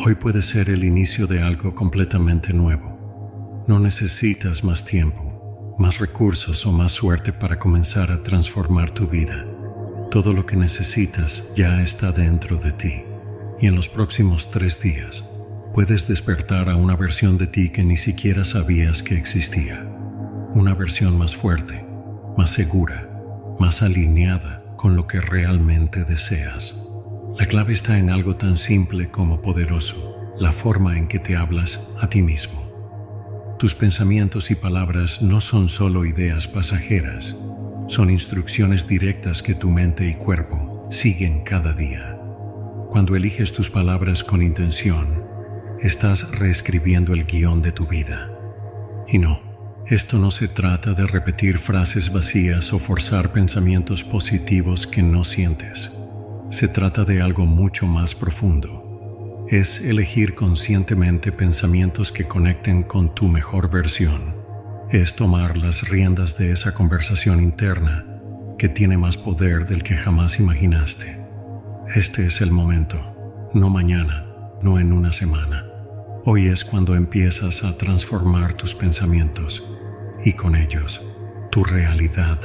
Hoy puede ser el inicio de algo completamente nuevo. No necesitas más tiempo, más recursos o más suerte para comenzar a transformar tu vida. Todo lo que necesitas ya está dentro de ti. Y en los próximos 3 días, puedes despertar a una versión de ti que ni siquiera sabías que existía. Una versión más fuerte, más segura, más alineada con lo que realmente deseas. La clave está en algo tan simple como poderoso, la forma en que te hablas a ti mismo. Tus pensamientos y palabras no son solo ideas pasajeras, son instrucciones directas que tu mente y cuerpo siguen cada día. Cuando eliges tus palabras con intención, estás reescribiendo el guión de tu vida. Y no, esto no se trata de repetir frases vacías o forzar pensamientos positivos que no sientes. Se trata de algo mucho más profundo. Es elegir conscientemente pensamientos que conecten con tu mejor versión. Es tomar las riendas de esa conversación interna que tiene más poder del que jamás imaginaste. Este es el momento, no mañana, no en una semana. Hoy es cuando empiezas a transformar tus pensamientos y con ellos tu realidad.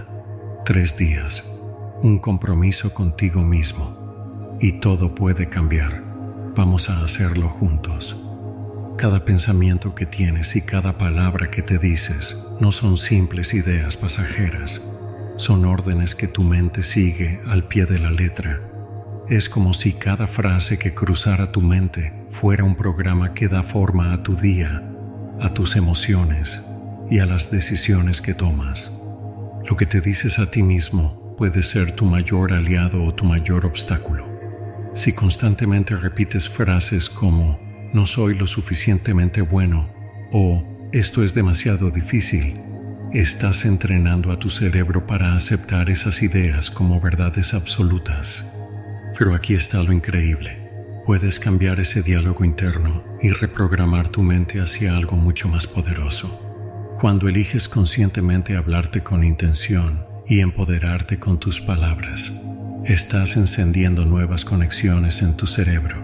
3 días, un compromiso contigo mismo y todo puede cambiar. Vamos a hacerlo juntos. Cada pensamiento que tienes y cada palabra que te dices no son simples ideas pasajeras, son órdenes que tu mente sigue al pie de la letra. Es como si cada frase que cruzara tu mente fuera un programa que da forma a tu día, a tus emociones y a las decisiones que tomas. Lo que te dices a ti mismo puede ser tu mayor aliado o tu mayor obstáculo. Si constantemente repites frases como "no soy lo suficientemente bueno" o "esto es demasiado difícil", estás entrenando a tu cerebro para aceptar esas ideas como verdades absolutas. Pero aquí está lo increíble. Puedes cambiar ese diálogo interno y reprogramar tu mente hacia algo mucho más poderoso. Cuando eliges conscientemente hablarte con intención y empoderarte con tus palabras, estás encendiendo nuevas conexiones en tu cerebro.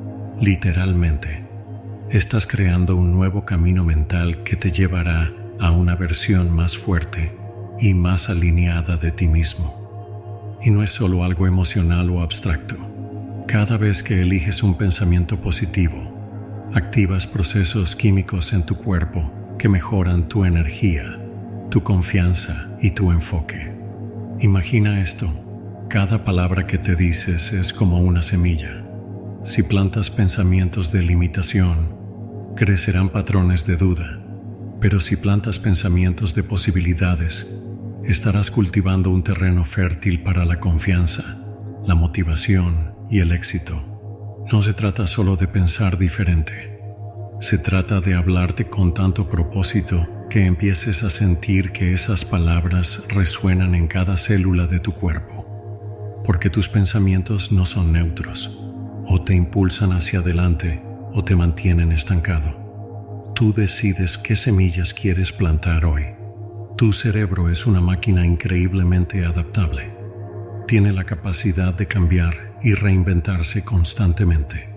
Literalmente, estás creando un nuevo camino mental que te llevará a una versión más fuerte y más alineada de ti mismo. Y no es solo algo emocional o abstracto. Cada vez que eliges un pensamiento positivo, activas procesos químicos en tu cuerpo que mejoran tu energía, tu confianza y tu enfoque. Imagina esto. Cada palabra que te dices es como una semilla. Si plantas pensamientos de limitación, crecerán patrones de duda. Pero si plantas pensamientos de posibilidades, estarás cultivando un terreno fértil para la confianza, la motivación y el éxito. No se trata solo de pensar diferente. Se trata de hablarte con tanto propósito que empieces a sentir que esas palabras resuenan en cada célula de tu cuerpo. Porque tus pensamientos no son neutros. O te impulsan hacia adelante o te mantienen estancado. Tú decides qué semillas quieres plantar hoy. Tu cerebro es una máquina increíblemente adaptable. Tiene la capacidad de cambiar y reinventarse constantemente.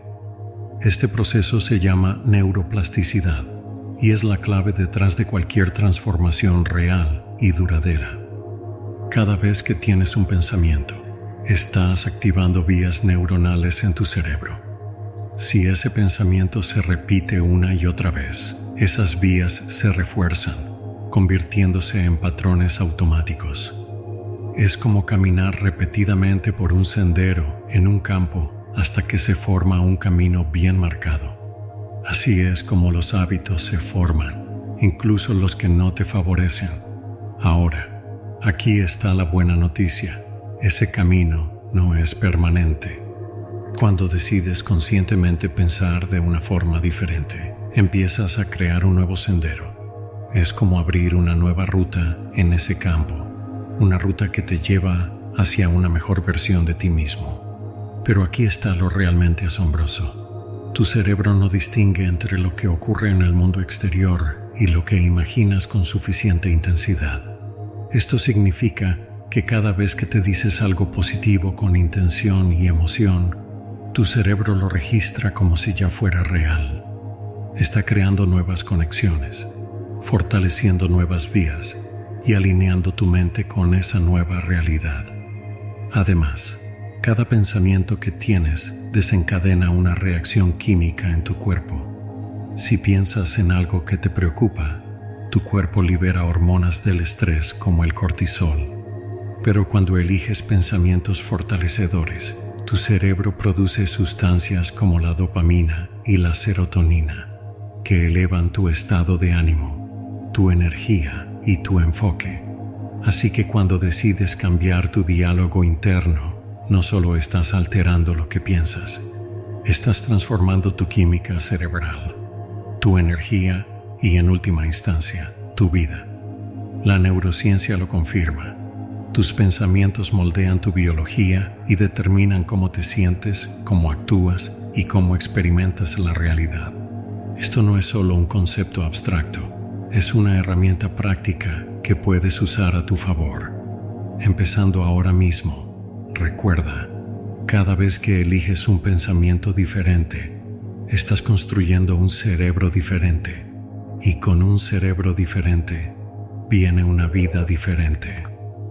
Este proceso se llama neuroplasticidad y es la clave detrás de cualquier transformación real y duradera. Cada vez que tienes un pensamiento, estás activando vías neuronales en tu cerebro. Si ese pensamiento se repite una y otra vez, esas vías se refuerzan, convirtiéndose en patrones automáticos. Es como caminar repetidamente por un sendero en un campo hasta que se forma un camino bien marcado. Así es como los hábitos se forman, incluso los que no te favorecen. Ahora, aquí está la buena noticia. Ese camino no es permanente. Cuando decides conscientemente pensar de una forma diferente, empiezas a crear un nuevo sendero. Es como abrir una nueva ruta en ese campo, una ruta que te lleva hacia una mejor versión de ti mismo. Pero aquí está lo realmente asombroso. Tu cerebro no distingue entre lo que ocurre en el mundo exterior y lo que imaginas con suficiente intensidad. Esto significa que cada vez que te dices algo positivo con intención y emoción, Tu cerebro lo registra como si ya fuera real. Está creando nuevas conexiones, fortaleciendo nuevas vías y alineando tu mente con esa nueva realidad. Además, cada pensamiento que tienes desencadena una reacción química en tu cuerpo. Si piensas en algo que te preocupa, tu cuerpo libera hormonas del estrés como el cortisol. Pero cuando eliges pensamientos fortalecedores, tu cerebro produce sustancias como la dopamina y la serotonina, que elevan tu estado de ánimo, tu energía y tu enfoque. Así que cuando decides cambiar tu diálogo interno, no solo estás alterando lo que piensas, estás transformando tu química cerebral, tu energía y, en última instancia, tu vida. La neurociencia lo confirma. Tus pensamientos moldean tu biología y determinan cómo te sientes, cómo actúas y cómo experimentas la realidad. Esto no es solo un concepto abstracto, es una herramienta práctica que puedes usar a tu favor. Empezando ahora mismo, recuerda, cada vez que eliges un pensamiento diferente, estás construyendo un cerebro diferente, y con un cerebro diferente viene una vida diferente.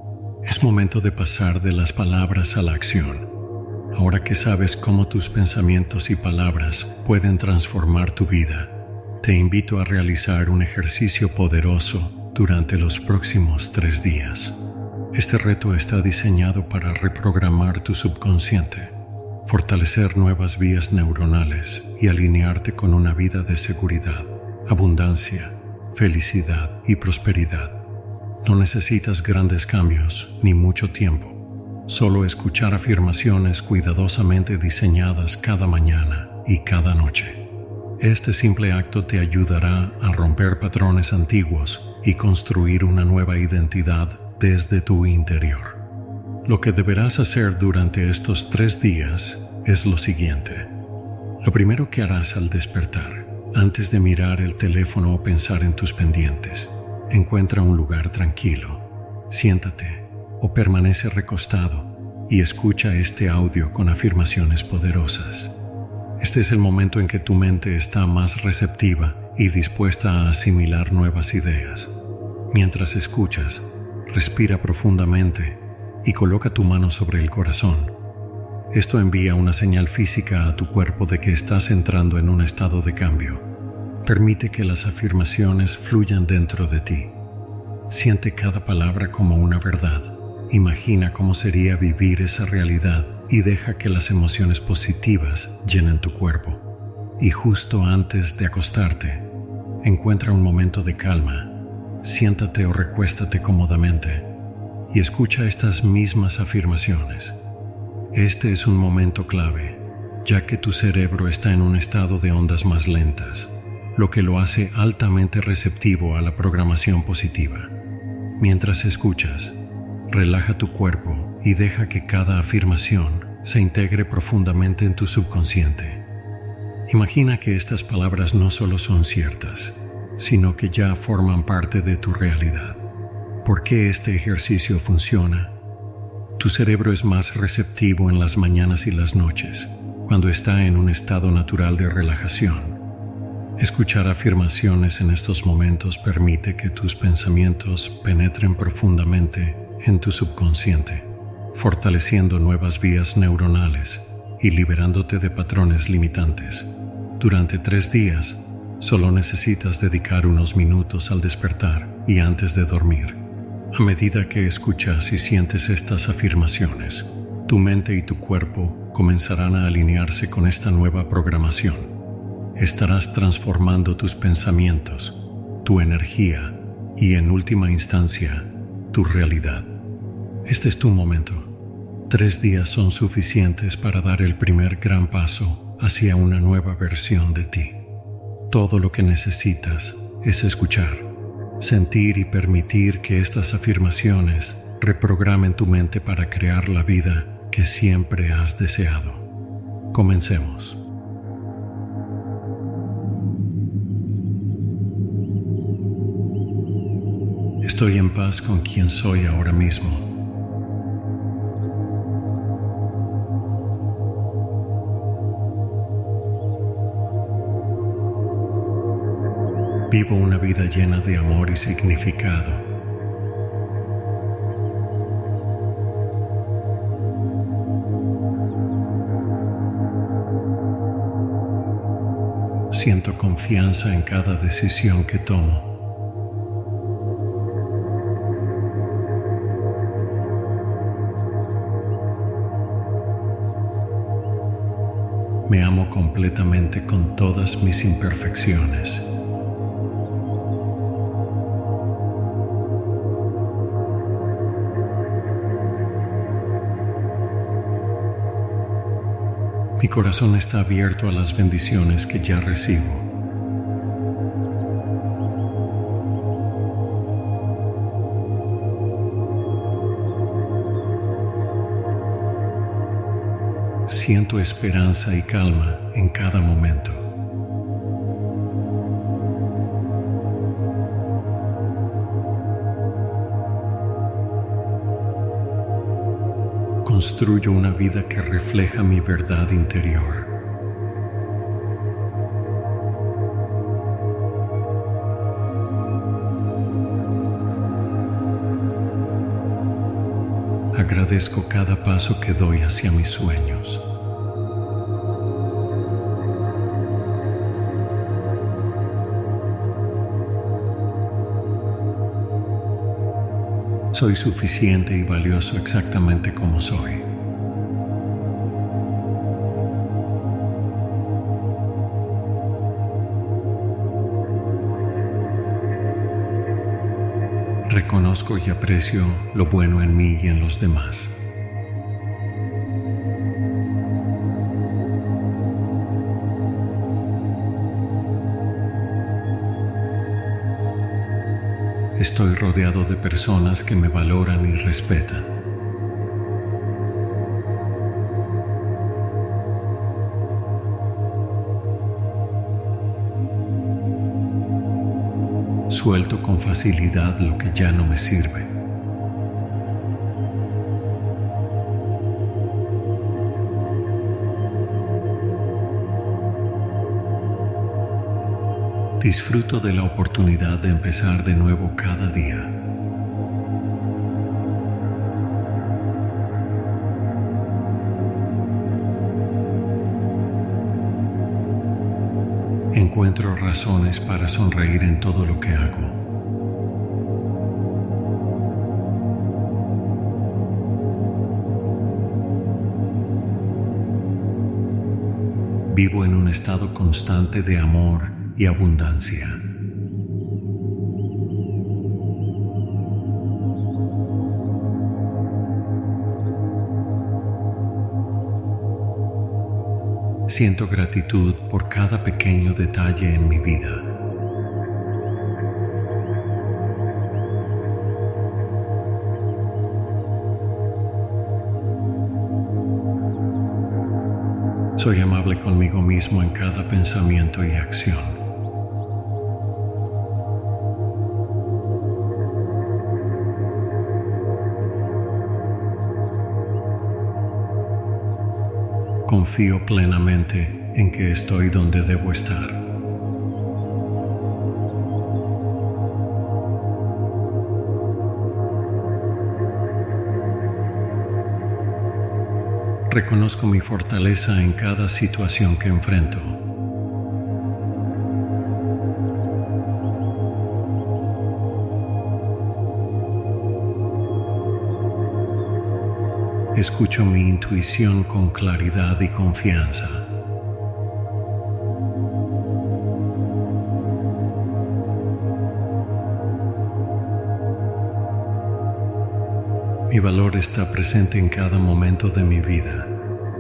Es momento de pasar de las palabras a la acción. Ahora que sabes cómo tus pensamientos y palabras pueden transformar tu vida, te invito a realizar un ejercicio poderoso durante los próximos 3 días. Este reto está diseñado para reprogramar tu subconsciente, fortalecer nuevas vías neuronales y alinearte con una vida de seguridad, abundancia, felicidad y prosperidad. No necesitas grandes cambios ni mucho tiempo. Solo escuchar afirmaciones cuidadosamente diseñadas cada mañana y cada noche. Este simple acto te ayudará a romper patrones antiguos y construir una nueva identidad desde tu interior. Lo que deberás hacer durante estos 3 días es lo siguiente. Lo primero que harás al despertar, antes de mirar el teléfono o pensar en tus pendientes, encuentra un lugar tranquilo, siéntate o permanece recostado y escucha este audio con afirmaciones poderosas. Este es el momento en que tu mente está más receptiva y dispuesta a asimilar nuevas ideas. Mientras escuchas, respira profundamente y coloca tu mano sobre el corazón. Esto envía una señal física a tu cuerpo de que estás entrando en un estado de cambio. Permite que las afirmaciones fluyan dentro de ti. Siente cada palabra como una verdad. Imagina cómo sería vivir esa realidad y deja que las emociones positivas llenen tu cuerpo. Y justo antes de acostarte, encuentra un momento de calma. Siéntate o recuéstate cómodamente y escucha estas mismas afirmaciones. Este es un momento clave, ya que tu cerebro está en un estado de ondas más lentas, lo que lo hace altamente receptivo a la programación positiva. Mientras escuchas, relaja tu cuerpo y deja que cada afirmación se integre profundamente en tu subconsciente. Imagina que estas palabras no solo son ciertas, sino que ya forman parte de tu realidad. ¿Por qué este ejercicio funciona? Tu cerebro es más receptivo en las mañanas y las noches, cuando está en un estado natural de relajación. Escuchar afirmaciones en estos momentos permite que tus pensamientos penetren profundamente en tu subconsciente, fortaleciendo nuevas vías neuronales y liberándote de patrones limitantes. Durante 3 días, solo necesitas dedicar unos minutos al despertar y antes de dormir. A medida que escuchas y sientes estas afirmaciones, tu mente y tu cuerpo comenzarán a alinearse con esta nueva programación. Estarás transformando tus pensamientos, tu energía y, en última instancia, tu realidad. Este es tu momento. 3 días son suficientes para dar el primer gran paso hacia una nueva versión de ti. Todo lo que necesitas es escuchar, sentir y permitir que estas afirmaciones reprogramen tu mente para crear la vida que siempre has deseado. Comencemos. Estoy en paz con quien soy ahora mismo. Vivo una vida llena de amor y significado. Siento confianza en cada decisión que tomo. Me amo completamente con todas mis imperfecciones. Mi corazón está abierto a las bendiciones que ya recibo. Siento esperanza y calma en cada momento. Construyo una vida que refleja mi verdad interior. Agradezco cada paso que doy hacia mis sueños. Soy suficiente y valioso exactamente como soy. Reconozco y aprecio lo bueno en mí y en los demás. Estoy rodeado de personas que me valoran y respetan. Suelto con facilidad lo que ya no me sirve. Disfruto de la oportunidad de empezar de nuevo cada día. Encuentro razones para sonreír en todo lo que hago. Vivo en un estado constante de amor y abundancia. Siento gratitud por cada pequeño detalle en mi vida. Soy amable conmigo mismo en cada pensamiento y acción. Confío plenamente en que estoy donde debo estar. Reconozco mi fortaleza en cada situación que enfrento. Escucho mi intuición con claridad y confianza. Mi valor está presente en cada momento de mi vida.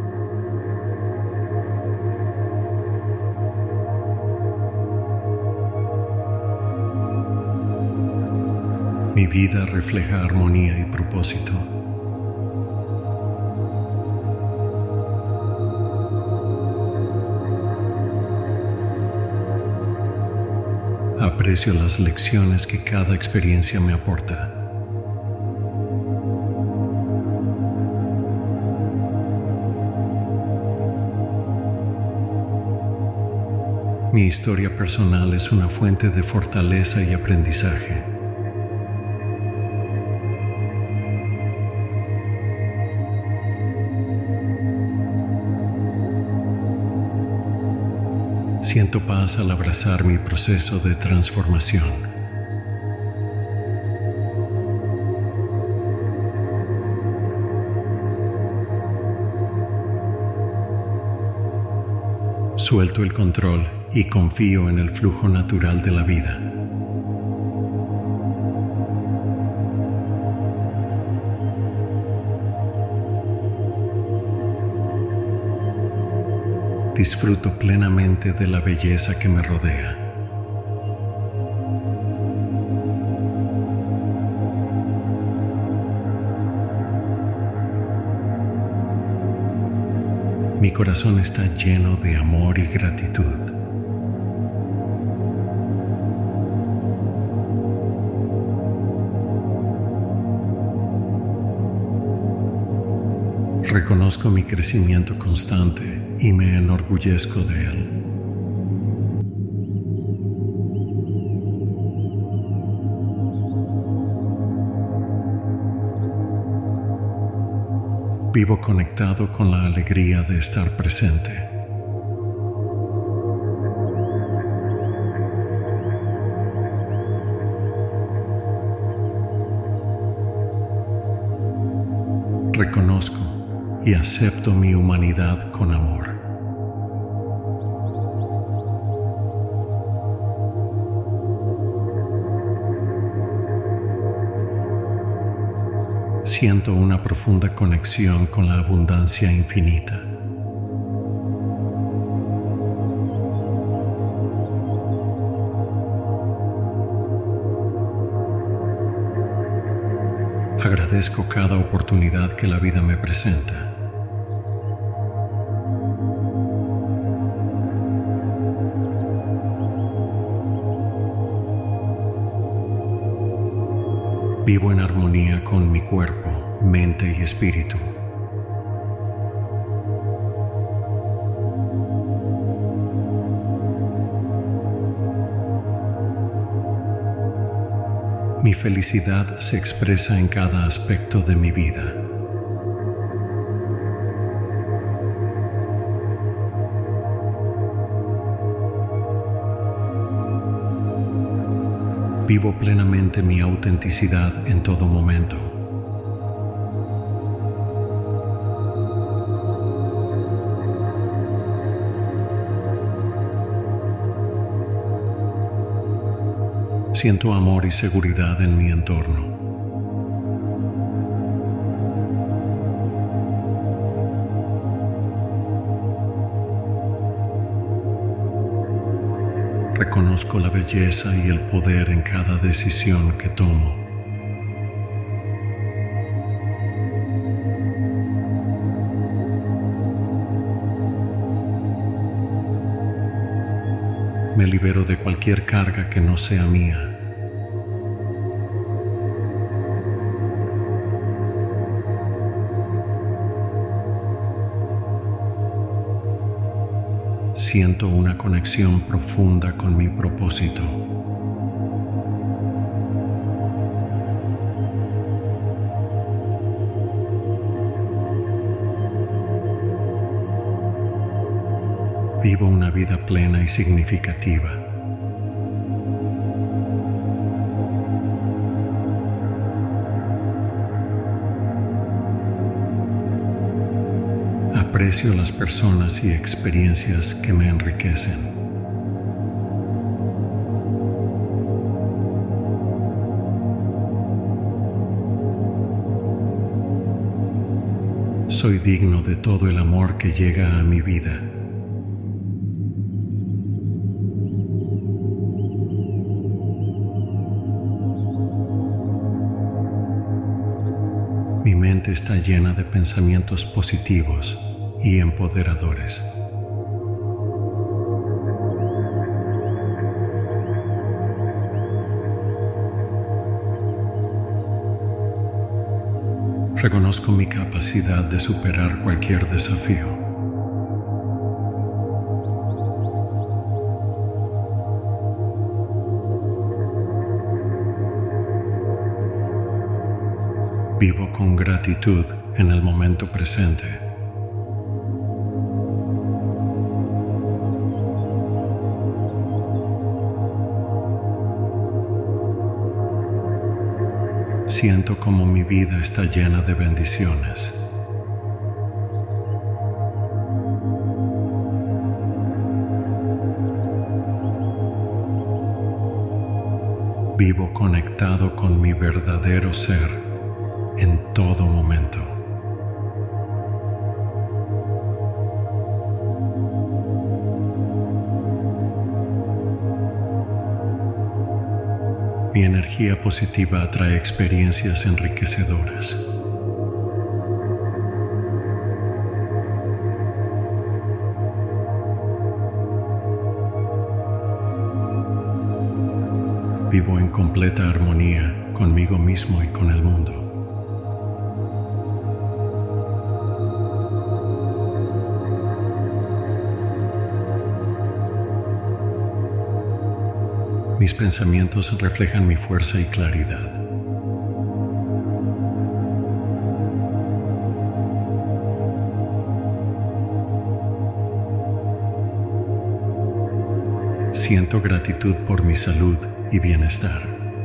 Mi vida refleja armonía y propósito. Aprecio las lecciones que cada experiencia me aporta. Mi historia personal es una fuente de fortaleza y aprendizaje. Siento paz al abrazar mi proceso de transformación. Suelto el control y confío en el flujo natural de la vida. Disfruto plenamente de la belleza que me rodea. Mi corazón está lleno de amor y gratitud. Reconozco mi crecimiento constante y me enorgullezco de él. Vivo conectado con la alegría de estar presente. Reconozco y acepto mi humanidad con amor. Siento una profunda conexión con la abundancia infinita. Agradezco cada oportunidad que la vida me presenta. Vivo en armonía con mi cuerpo, mente y espíritu. Mi felicidad se expresa en cada aspecto de mi vida. Vivo plenamente mi autenticidad en todo momento. Siento amor y seguridad en mi entorno. Reconozco la belleza y el poder en cada decisión que tomo. Me libero de cualquier carga que no sea mía. Siento una conexión profunda con mi propósito. Vivo una vida plena y significativa. Aprecio las personas y experiencias que me enriquecen. Soy digno de todo el amor que llega a mi vida. Mi mente está llena de pensamientos positivos y empoderadores. Reconozco mi capacidad de superar cualquier desafío. Vivo con gratitud en el momento presente. Siento como mi vida está llena de bendiciones. Vivo conectado con mi verdadero ser en todo momento. Mi energía positiva atrae experiencias enriquecedoras. Vivo en completa armonía conmigo mismo y con el mundo. Mis pensamientos reflejan mi fuerza y claridad. Siento gratitud por mi salud y bienestar.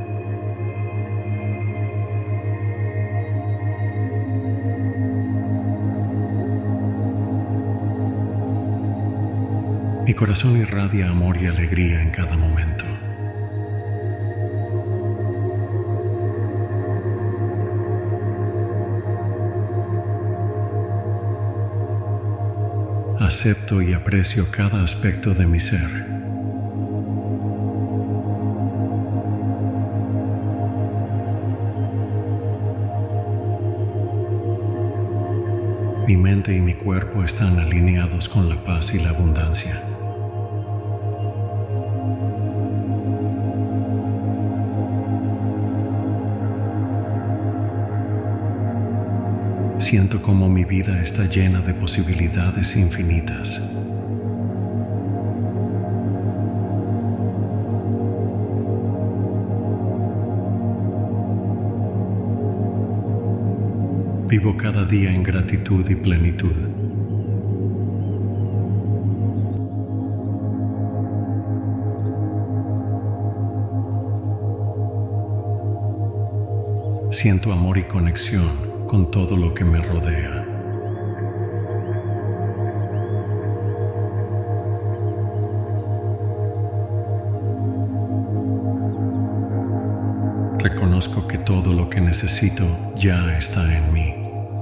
Mi corazón irradia amor y alegría en cada momento. Acepto y aprecio cada aspecto de mi ser. Mi mente y mi cuerpo están alineados con la paz y la abundancia. Siento como mi vida está llena de posibilidades infinitas. Vivo cada día en gratitud y plenitud. Siento amor y conexión con todo lo que me rodea. Reconozco que todo lo que necesito ya está en mí.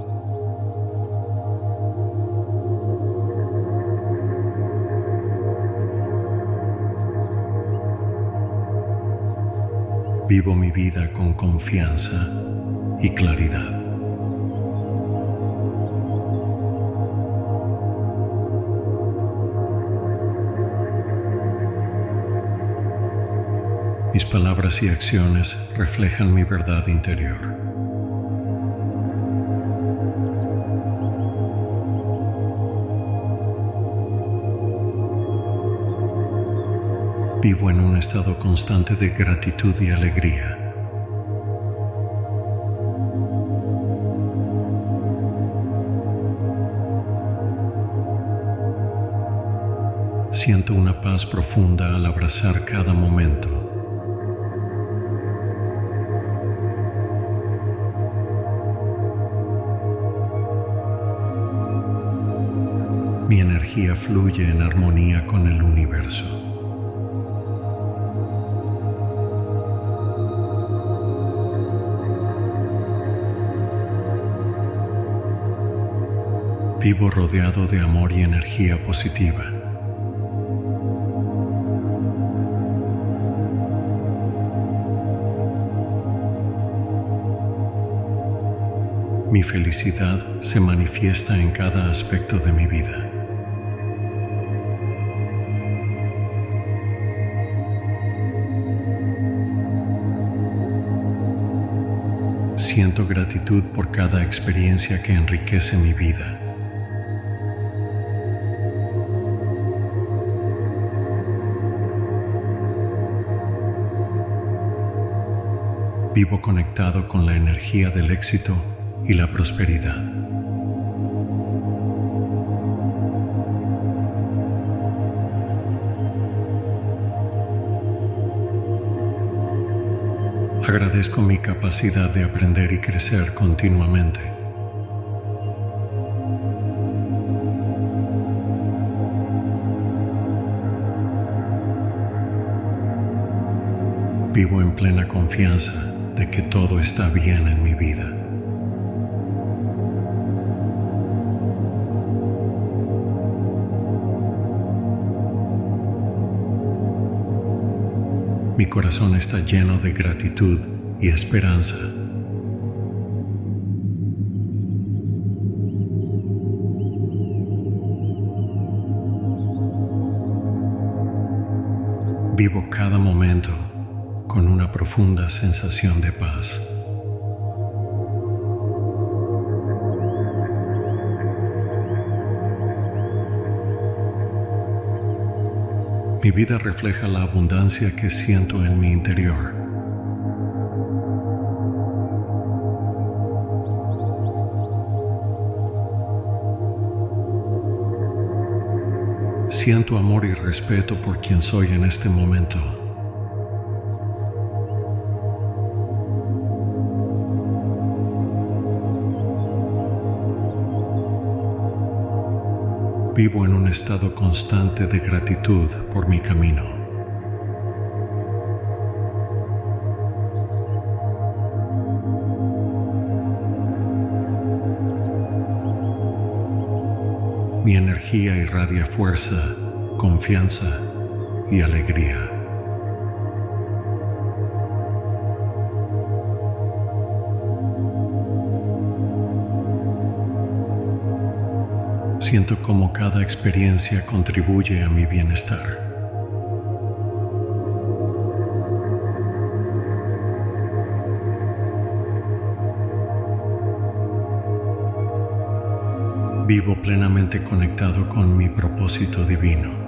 Vivo mi vida con confianza y claridad. Mis palabras y acciones reflejan mi verdad interior. Vivo en un estado constante de gratitud y alegría. Siento una paz profunda al abrazar cada momento. Mi energía fluye en armonía con el universo. Vivo rodeado de amor y energía positiva. Mi felicidad se manifiesta en cada aspecto de mi vida. Siento gratitud por cada experiencia que enriquece mi vida. Vivo conectado con la energía del éxito y la prosperidad. Agradezco mi capacidad de aprender y crecer continuamente. Vivo en plena confianza de que todo está bien en mi vida. Mi corazón está lleno de gratitud y esperanza. Vivo cada momento con una profunda sensación de paz. Mi vida refleja la abundancia que siento en mi interior. Siento amor y respeto por quien soy en este momento. Vivo en un estado constante de gratitud por mi camino. Mi energía irradia fuerza, confianza y alegría. Siento cómo cada experiencia contribuye a mi bienestar. Vivo plenamente conectado con mi propósito divino.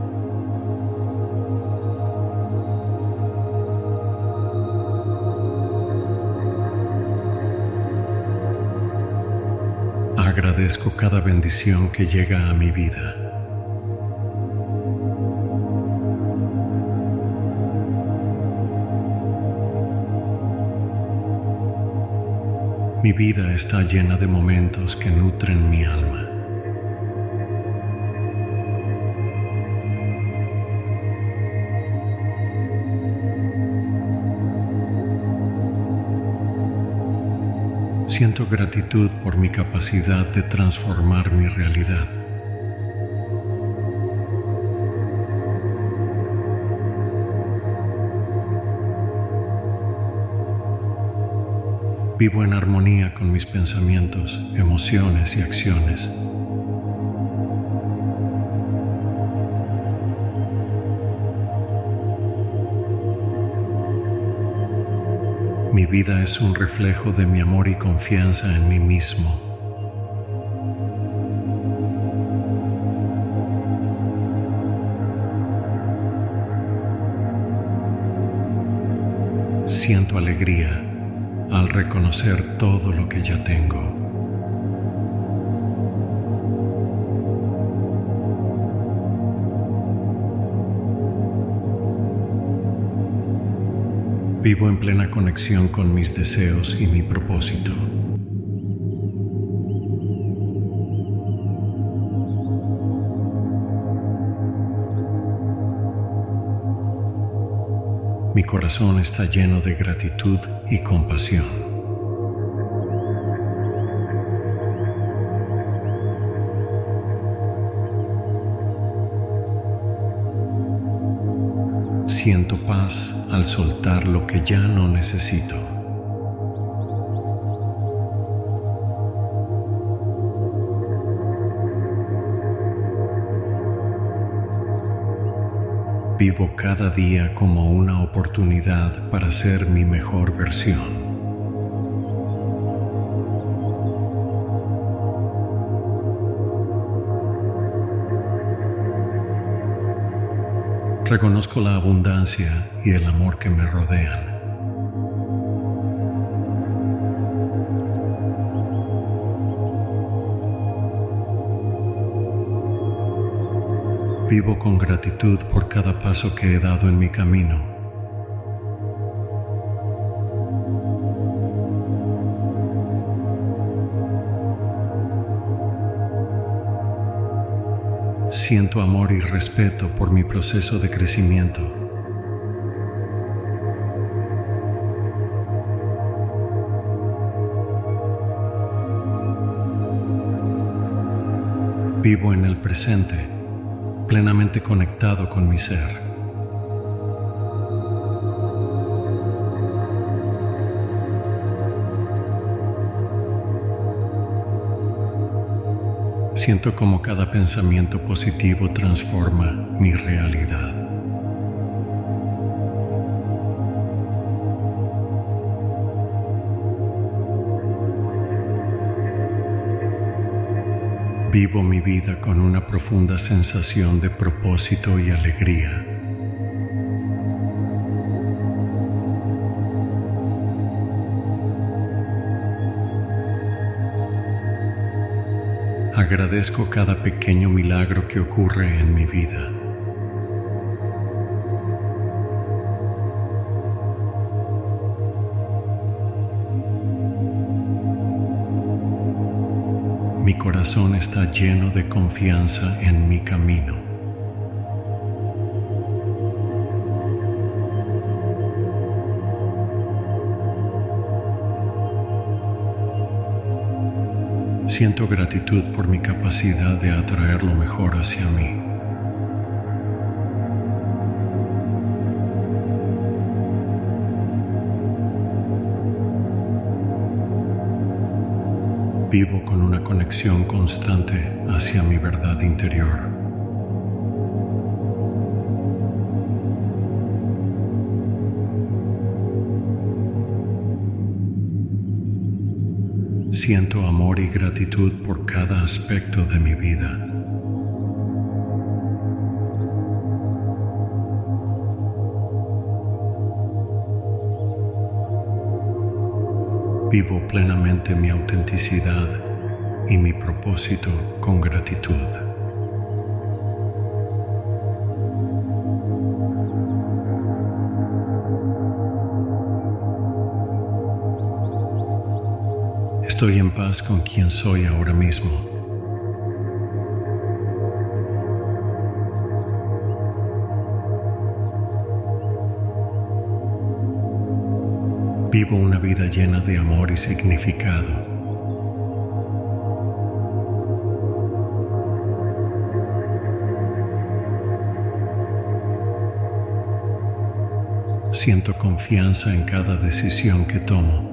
Agradezco cada bendición que llega a mi vida. Mi vida está llena de momentos que nutren mi alma. Siento gratitud por mi capacidad de transformar mi realidad. Vivo en armonía con mis pensamientos, emociones y acciones. Mi vida es un reflejo de mi amor y confianza en mí mismo. Siento alegría al reconocer todo lo que ya tengo. Vivo en plena conexión con mis deseos y mi propósito. Mi corazón está lleno de gratitud y compasión. Siento paz al soltar lo que ya no necesito. Vivo cada día como una oportunidad para ser mi mejor versión. Reconozco la abundancia y el amor que me rodean. Vivo con gratitud por cada paso que he dado en mi camino. Siento amor y respeto por mi proceso de crecimiento. Vivo en el presente, plenamente conectado con mi ser. Siento como cada pensamiento positivo transforma mi realidad. Vivo mi vida con una profunda sensación de propósito y alegría. Agradezco cada pequeño milagro que ocurre en mi vida. Mi corazón está lleno de confianza en mi camino. Siento gratitud por mi capacidad de atraer lo mejor hacia mí. Vivo con una conexión constante hacia mi verdad interior. Siento amor y gratitud por cada aspecto de mi vida. Vivo plenamente mi autenticidad y mi propósito con gratitud. Estoy en paz con quien soy ahora mismo. Vivo una vida llena de amor y significado. Siento confianza en cada decisión que tomo.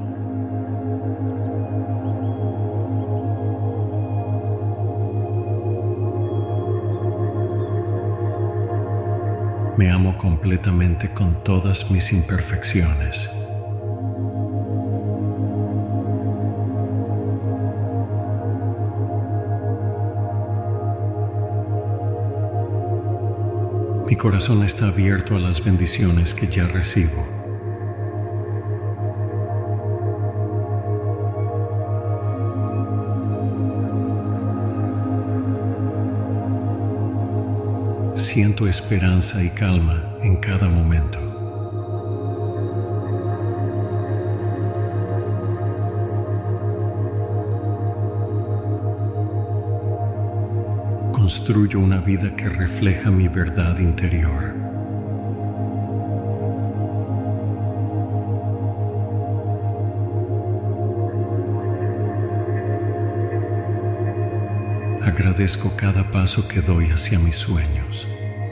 Me amo completamente con todas mis imperfecciones. Mi corazón está abierto a las bendiciones que ya recibo. Siento esperanza y calma en cada momento. Construyo una vida que refleja mi verdad interior. Agradezco cada paso que doy hacia mis sueños.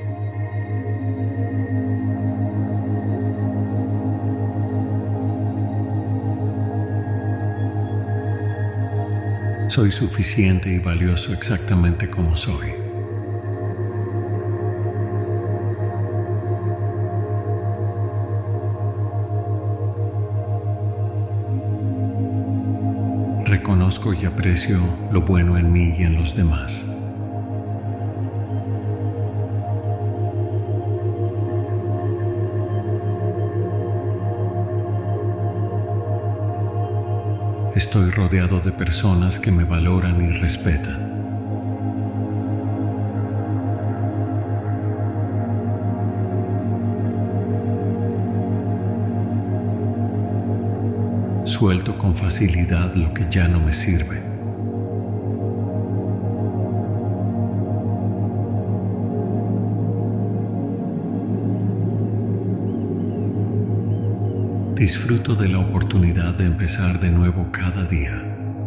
Soy suficiente y valioso exactamente como soy. Reconozco y aprecio lo bueno en mí y en los demás. Estoy rodeado de personas que me valoran y respetan. Suelto con facilidad lo que ya no me sirve. Disfruto de la oportunidad de empezar de nuevo cada día.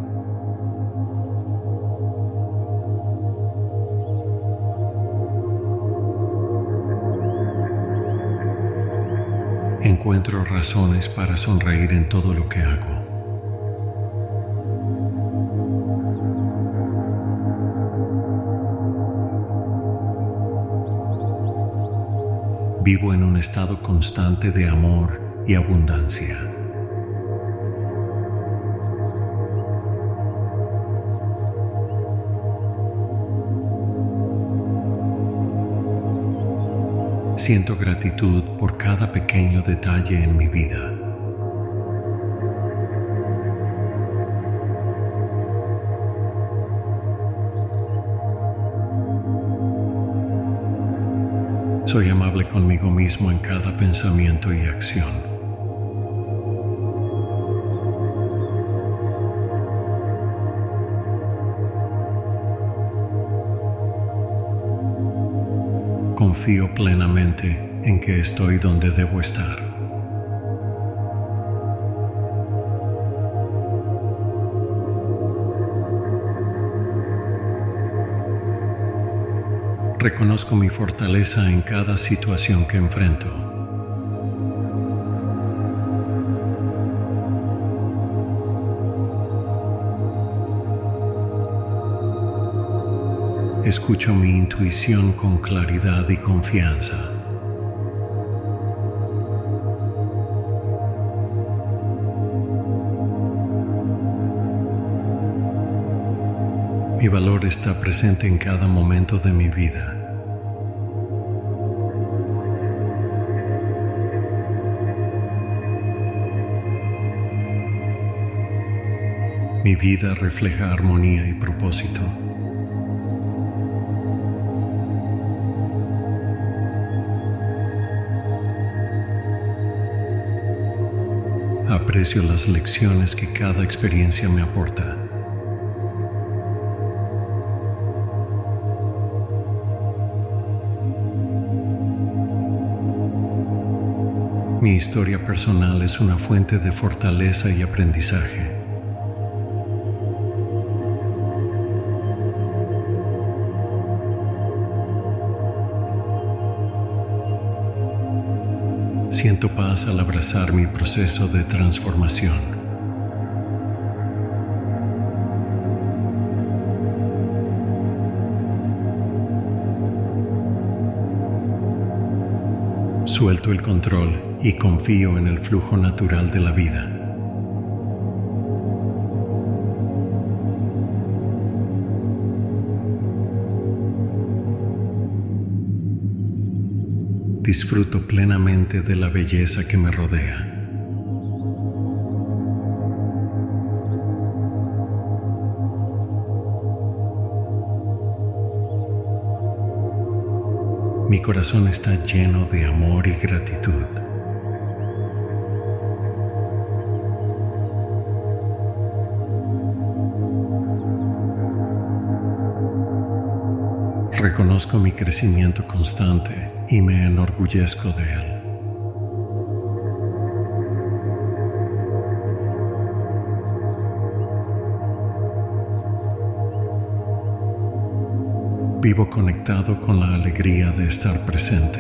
Encuentro razones para sonreír en todo lo que hago. Vivo en un estado constante de amor y abundancia. Siento gratitud por cada pequeño detalle en mi vida. Soy amable conmigo mismo en cada pensamiento y acción. Confío plenamente en que estoy donde debo estar. Reconozco mi fortaleza en cada situación que enfrento. Escucho mi intuición con claridad y confianza. Mi valor está presente en cada momento de mi vida. Mi vida refleja armonía y propósito. Aprecio las lecciones que cada experiencia me aporta. Mi historia personal es una fuente de fortaleza y aprendizaje. Siento paz al abrazar mi proceso de transformación. Suelto el control y confío en el flujo natural de la vida. Disfruto plenamente de la belleza que me rodea. Mi corazón está lleno de amor y gratitud. Reconozco mi crecimiento constante y me enorgullezco de él. Vivo conectado con la alegría de estar presente.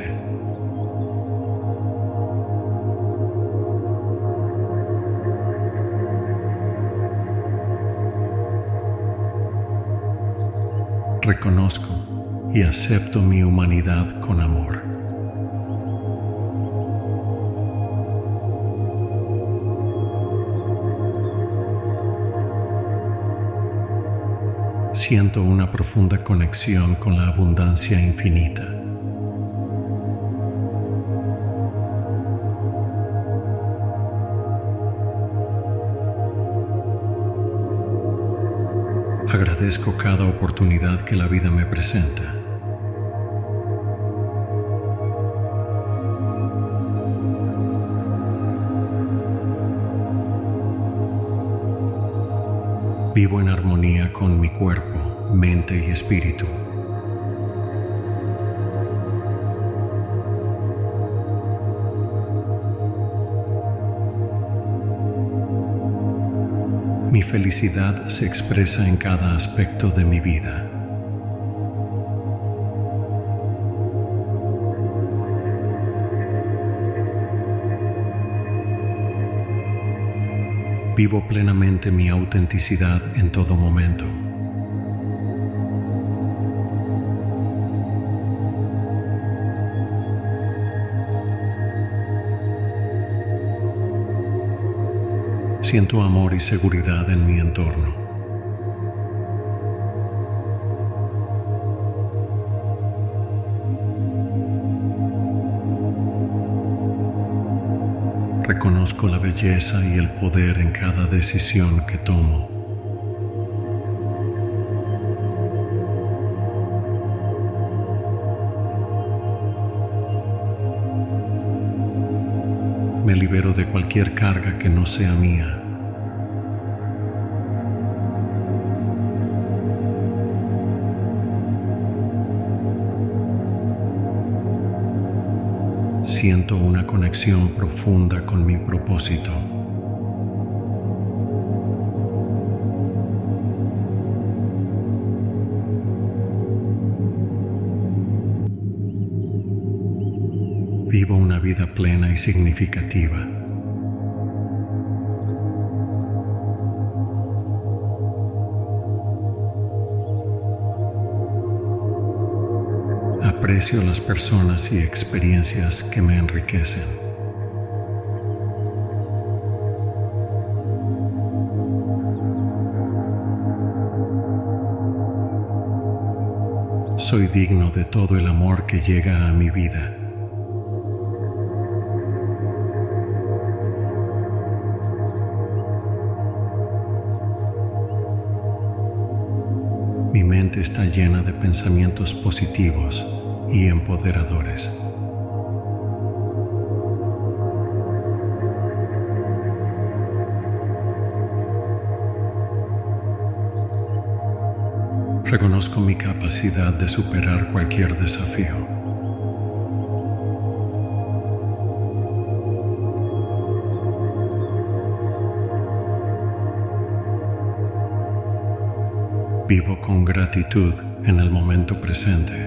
Reconozco y acepto mi humanidad con amor. Siento una profunda conexión con la abundancia infinita. Agradezco cada oportunidad que la vida me presenta. Vivo en armonía con mi cuerpo, mente y espíritu. Mi felicidad se expresa en cada aspecto de mi vida. Vivo plenamente mi autenticidad en todo momento. Siento amor y seguridad en mi entorno. Reconozco la belleza y el poder en cada decisión que tomo. Me libero de cualquier carga que no sea mía. Siento una conexión profunda con mi propósito. Vivo una vida plena y significativa. Aprecio las personas y experiencias que me enriquecen. Soy digno de todo el amor que llega a mi vida. Mi mente está llena de pensamientos positivos y empoderadores. Reconozco mi capacidad de superar cualquier desafío. Vivo con gratitud en el momento presente.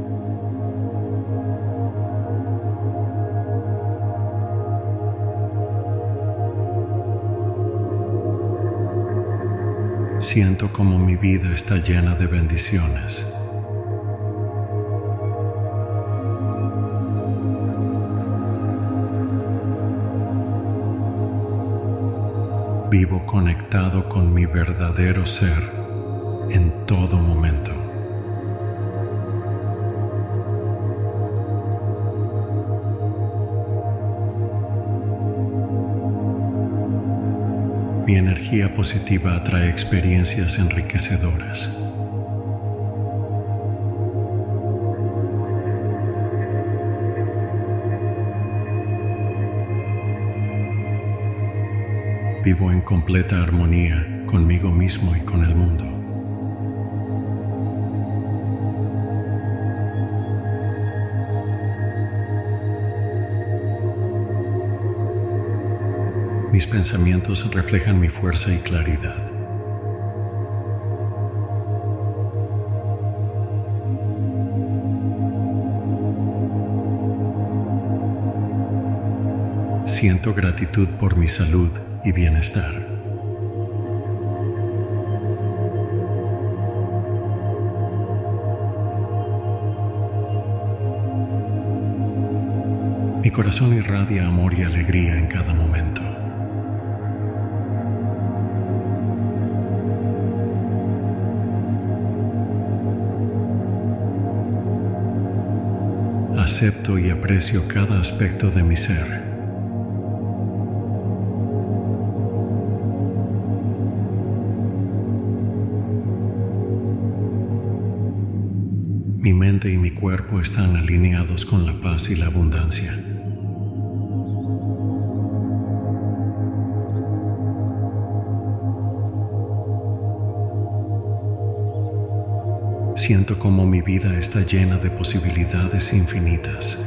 Siento como mi vida está llena de bendiciones. Vivo conectado con mi verdadero ser en todo momento. Mi energía positiva atrae experiencias enriquecedoras. Vivo en completa armonía conmigo mismo y con el mundo. Mis pensamientos reflejan mi fuerza y claridad. Siento gratitud por mi salud y bienestar. Mi corazón irradia amor y alegría en cada momento. Acepto y aprecio cada aspecto de mi ser. Mi mente y mi cuerpo están alineados con la paz y la abundancia. Siento como mi vida está llena de posibilidades infinitas.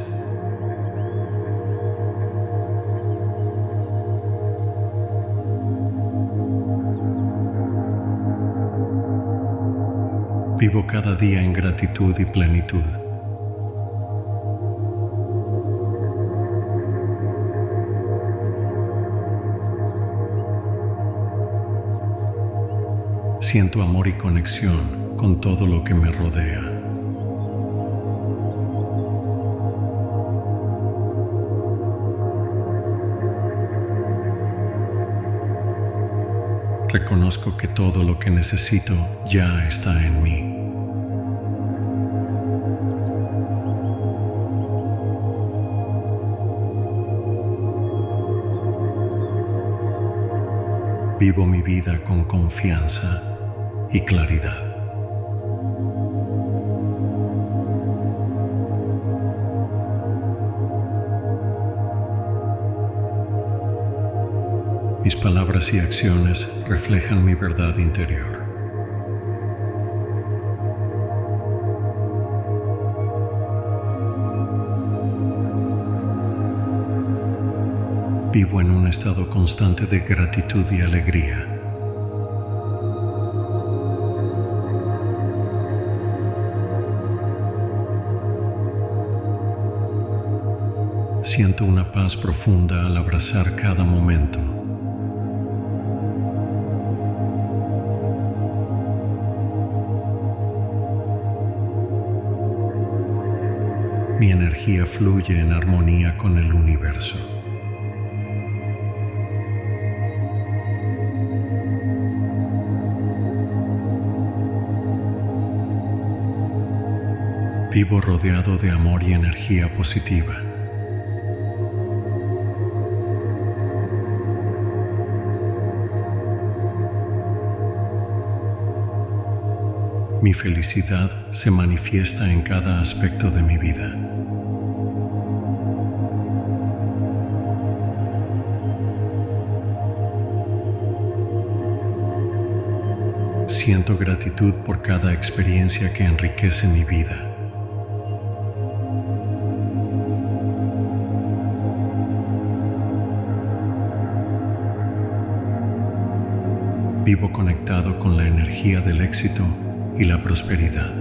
Vivo cada día en gratitud y plenitud. Siento amor y conexión con todo lo que me rodea. Reconozco que todo lo que necesito ya está en mí. Vivo mi vida con confianza y claridad. Mis palabras y acciones reflejan mi verdad interior. Vivo en un estado constante de gratitud y alegría. Siento una paz profunda al abrazar cada momento. Mi energía fluye en armonía con el universo. Vivo rodeado de amor y energía positiva. Mi felicidad se manifiesta en cada aspecto de mi vida. Siento gratitud por cada experiencia que enriquece mi vida. Vivo conectado con la energía del éxito y la prosperidad.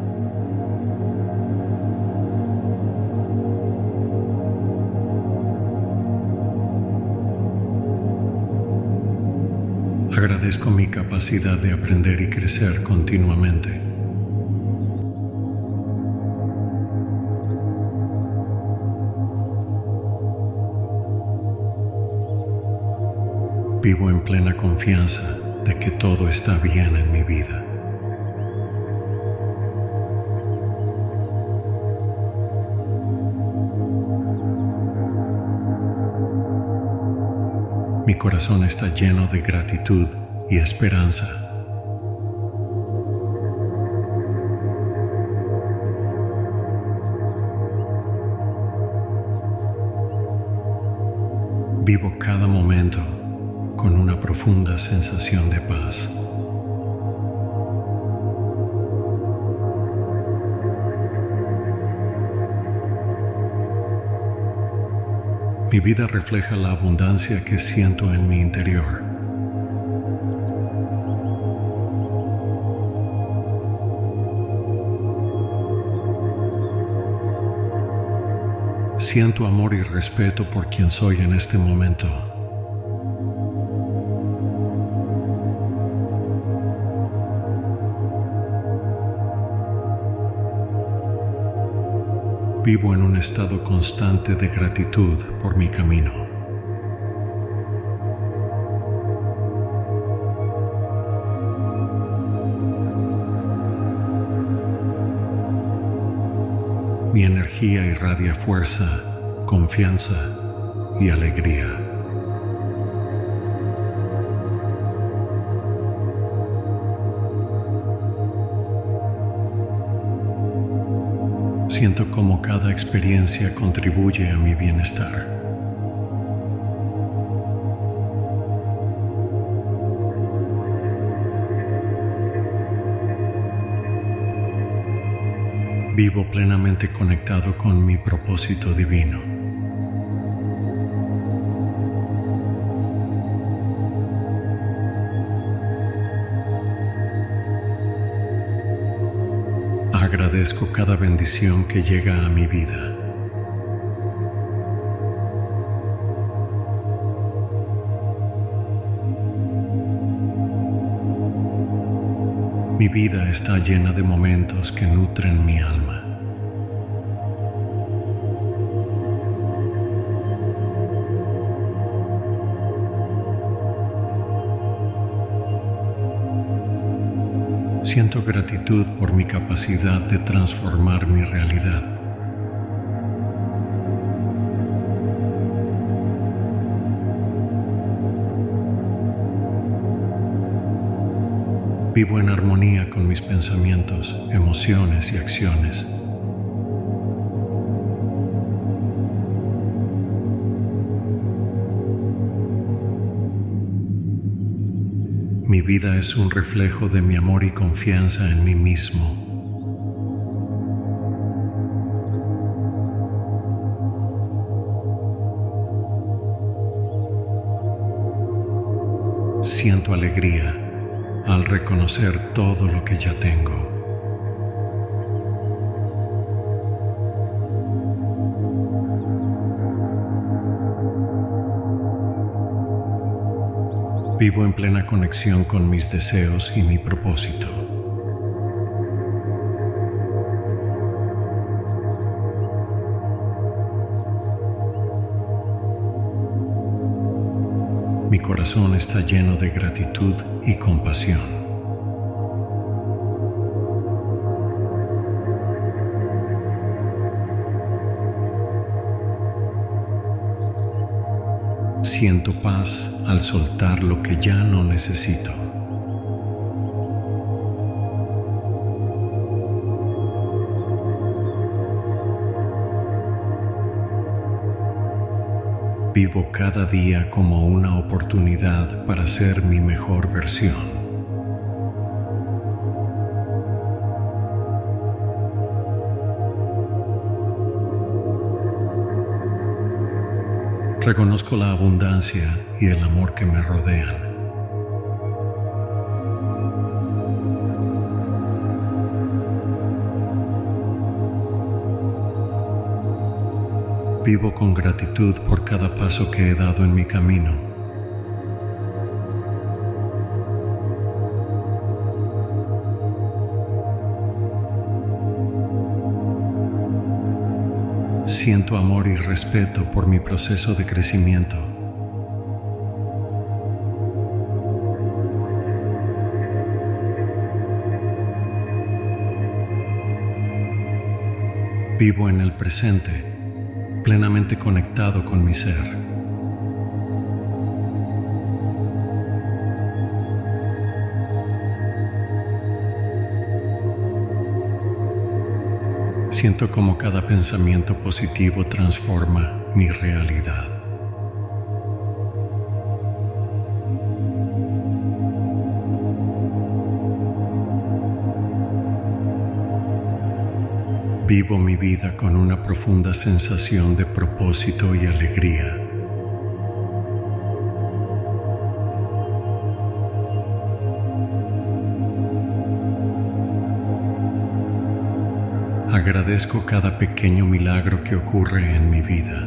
Agradezco mi capacidad de aprender y crecer continuamente. Vivo en plena confianza de que todo está bien en mi vida. Mi corazón está lleno de gratitud y esperanza. Vivo cada momento con una profunda sensación de paz. Mi vida refleja la abundancia que siento en mi interior. Siento amor y respeto por quien soy en este momento. Vivo en un estado constante de gratitud por mi camino. Mi energía irradia fuerza, confianza y alegría. Siento cómo cada experiencia contribuye a mi bienestar. Vivo plenamente conectado con mi propósito divino. Agradezco cada bendición que llega a mi vida. Mi vida está llena de momentos que nutren mi alma. Siento gratitud por mi capacidad de transformar mi realidad. Vivo en armonía con mis pensamientos, emociones y acciones. Mi vida es un reflejo de mi amor y confianza en mí mismo. Siento alegría al reconocer todo lo que ya tengo. Vivo en plena conexión con mis deseos y mi propósito. Mi corazón está lleno de gratitud y compasión. Siento paz al soltar lo que ya no necesito. Vivo cada día como una oportunidad para ser mi mejor versión. Reconozco la abundancia y el amor que me rodean. Vivo con gratitud por cada paso que he dado en mi camino. Siento amor y respeto por mi proceso de crecimiento. Vivo en el presente, plenamente conectado con mi ser. Siento como cada pensamiento positivo transforma mi realidad. Vivo mi vida con una profunda sensación de propósito y alegría. Agradezco cada pequeño milagro que ocurre en mi vida.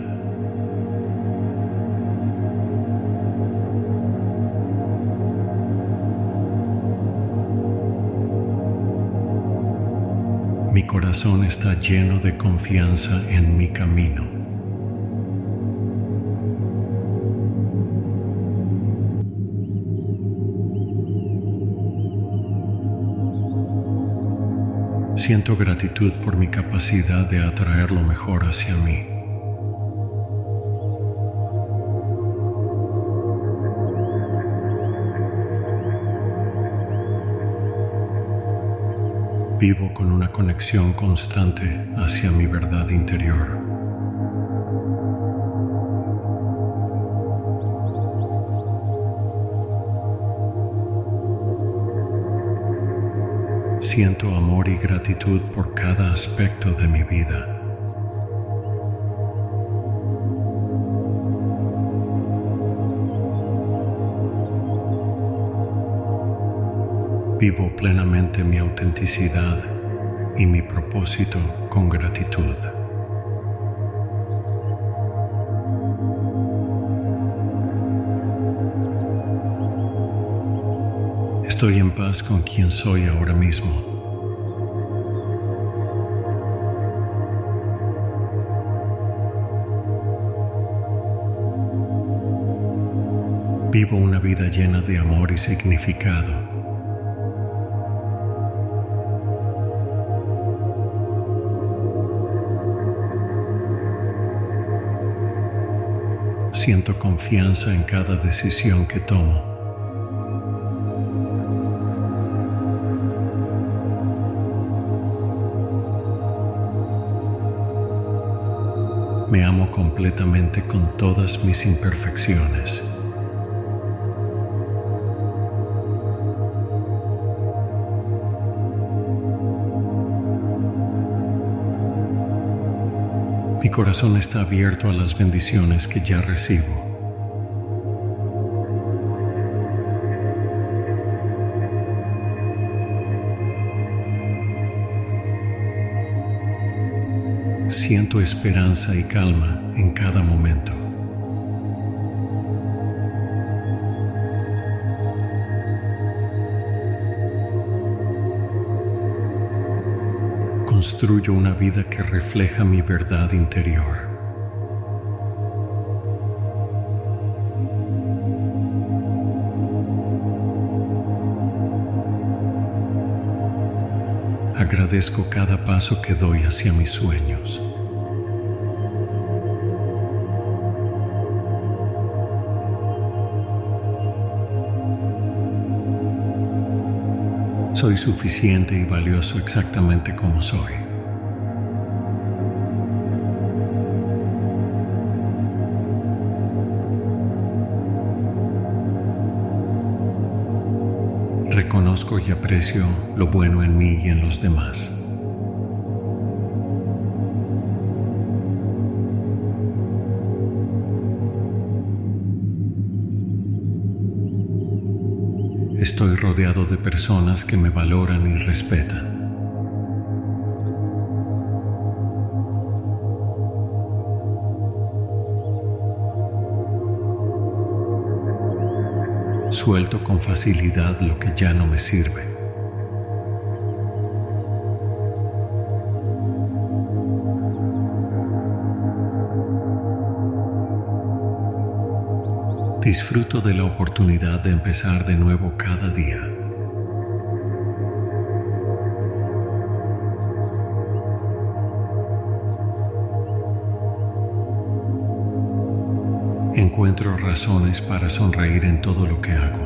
Mi corazón está lleno de confianza en mi camino. Siento gratitud por mi capacidad de atraer lo mejor hacia mí. Vivo con una conexión constante hacia mi verdad interior. Siento amor y gratitud por cada aspecto de mi vida. Vivo plenamente mi autenticidad y mi propósito con gratitud. Estoy en paz con quien soy ahora mismo. Vivo una vida llena de amor y significado. Siento confianza en cada decisión que tomo. Me amo completamente con todas mis imperfecciones. Mi corazón está abierto a las bendiciones que ya recibo. Siento esperanza y calma en cada momento. Construyo una vida que refleja mi verdad interior. Agradezco cada paso que doy hacia mis sueños. Soy suficiente y valioso exactamente como soy. Reconozco y aprecio lo bueno en mí y en los demás. Estoy rodeado de personas que me valoran y respetan. Suelto con facilidad lo que ya no me sirve. Disfruto de la oportunidad de empezar de nuevo cada día. Encuentro razones para sonreír en todo lo que hago.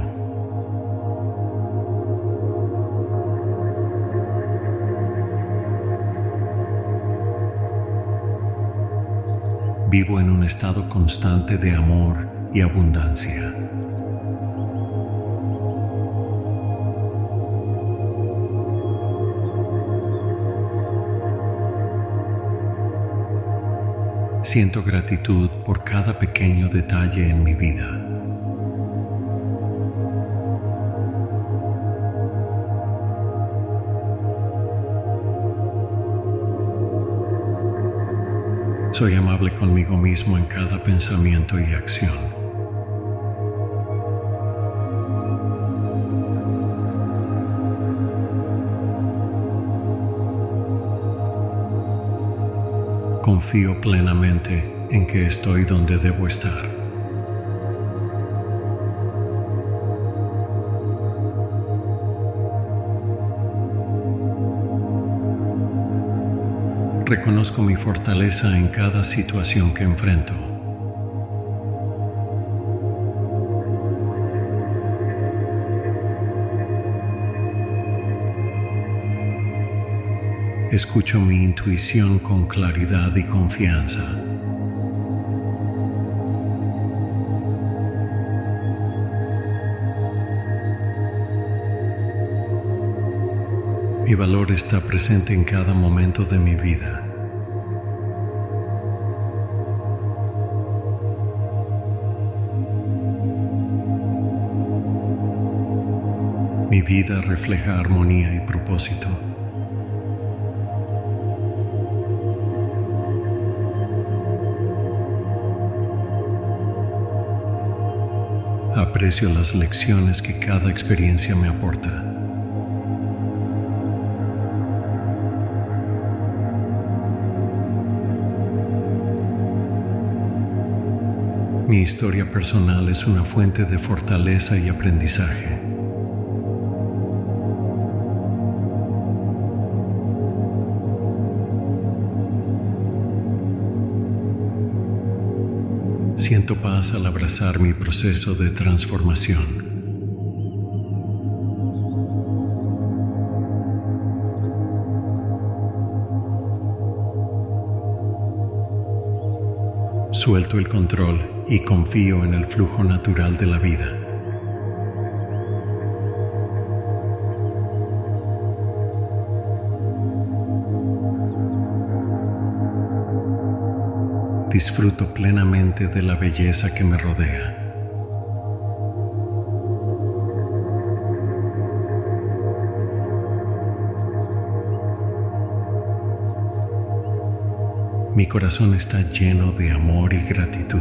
Vivo en un estado constante de amor y abundancia. Siento gratitud por cada pequeño detalle en mi vida. Soy amable conmigo mismo en cada pensamiento y acción. Confío plenamente en que estoy donde debo estar. Reconozco mi fortaleza en cada situación que enfrento. Escucho mi intuición con claridad y confianza. Mi valor está presente en cada momento de mi vida. Mi vida refleja armonía y propósito. Aprecio las lecciones que cada experiencia me aporta. Mi historia personal es una fuente de fortaleza y aprendizaje. Siento paz al abrazar mi proceso de transformación. Suelto el control y confío en el flujo natural de la vida. Disfruto plenamente de la belleza que me rodea. Mi corazón está lleno de amor y gratitud.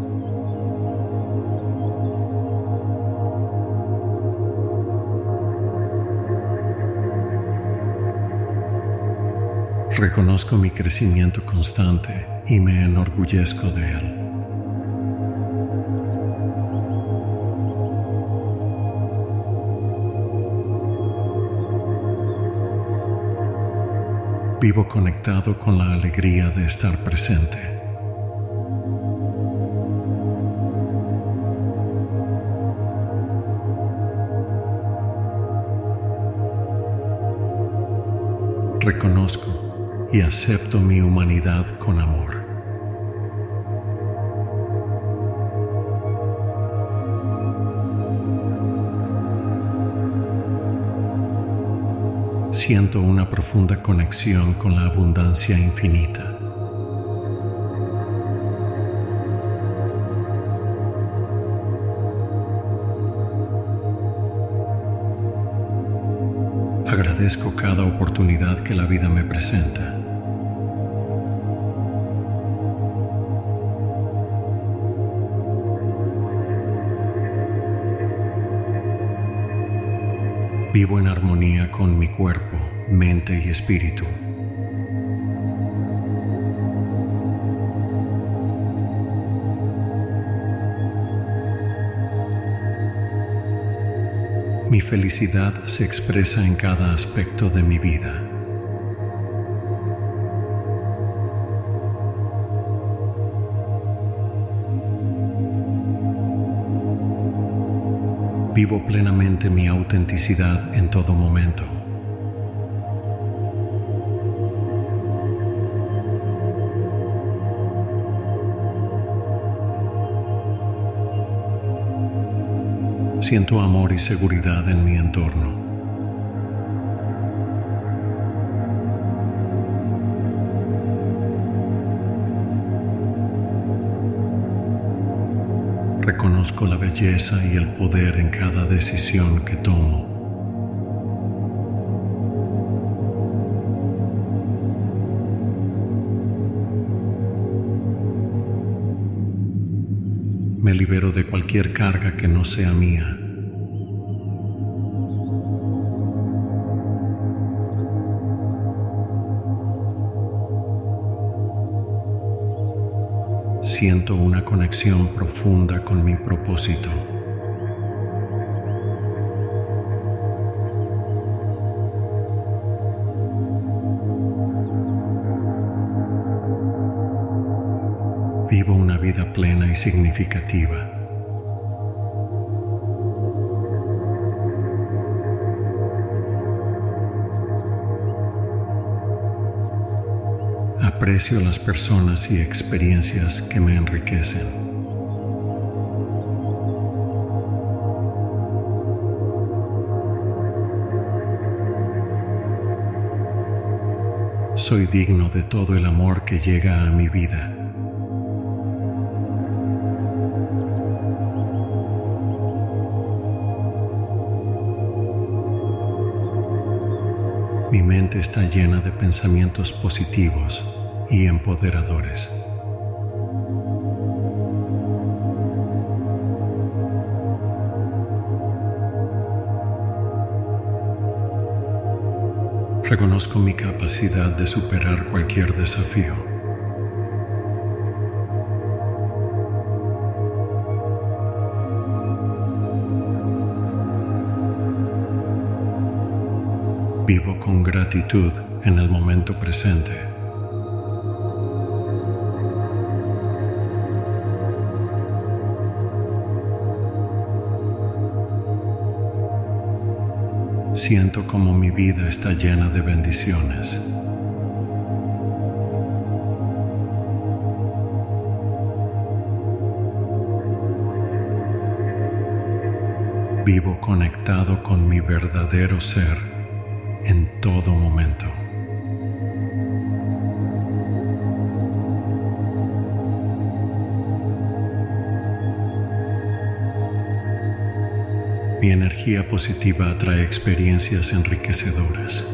Reconozco mi crecimiento constante y me enorgullezco de él. Vivo conectado con la alegría de estar presente. Reconozco y acepto mi humanidad con amor. Siento una profunda conexión con la abundancia infinita. Agradezco cada oportunidad que la vida me presenta. Vivo en armonía con mi cuerpo, mente y espíritu. Mi felicidad se expresa en cada aspecto de mi vida. Vivo plenamente mi autenticidad en todo momento. Siento amor y seguridad en mi entorno. Reconozco la belleza y el poder en cada decisión que tomo. Me libero de cualquier carga que no sea mía. Siento una conexión profunda con mi propósito. Vivo una vida plena y significativa. Aprecio las personas y experiencias que me enriquecen. Soy digno de todo el amor que llega a mi vida. Mi mente está llena de pensamientos positivos y empoderadores. Reconozco mi capacidad de superar cualquier desafío. Vivo con gratitud en el momento presente. Siento como mi vida está llena de bendiciones. Vivo conectado con mi verdadero ser en todo momento. Mi energía positiva atrae experiencias enriquecedoras.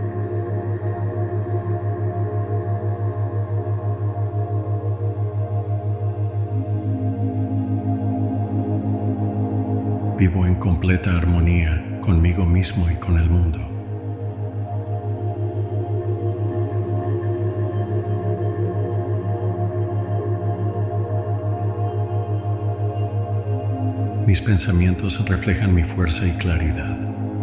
Vivo en completa armonía conmigo mismo y con el mundo. Mis pensamientos reflejan mi fuerza y claridad.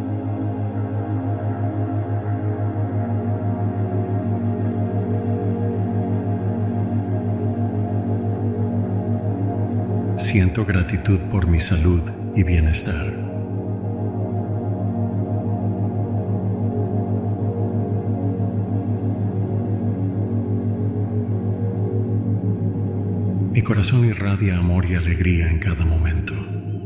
Siento gratitud por mi salud y bienestar. Mi corazón irradia amor y alegría en cada momento.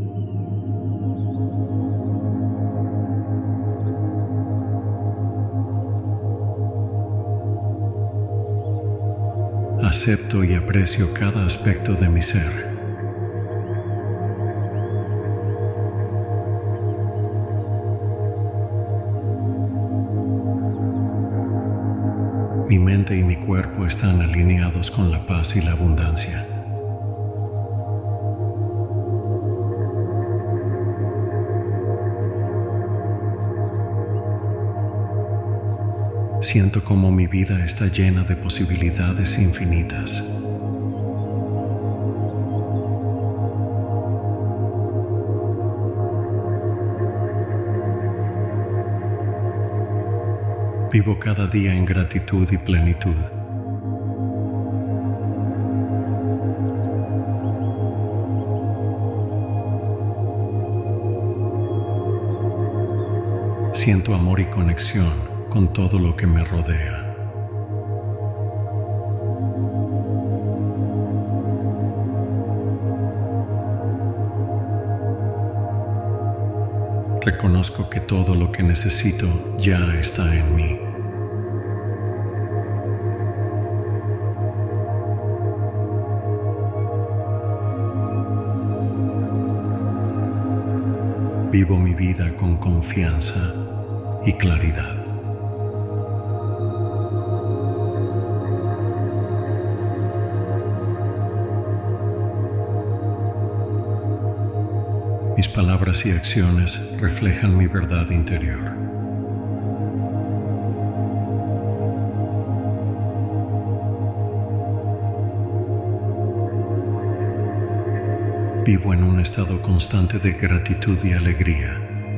Acepto y aprecio cada aspecto de mi ser. Mi mente y mi cuerpo están alineados con la paz y la abundancia. Siento como mi vida está llena de posibilidades infinitas. Vivo cada día en gratitud y plenitud. Siento amor y conexión con todo lo que me rodea. Reconozco que todo lo que necesito ya está en mí. Vivo mi vida con confianza y claridad. Mis palabras y acciones reflejan mi verdad interior. Vivo en un estado constante de gratitud y alegría.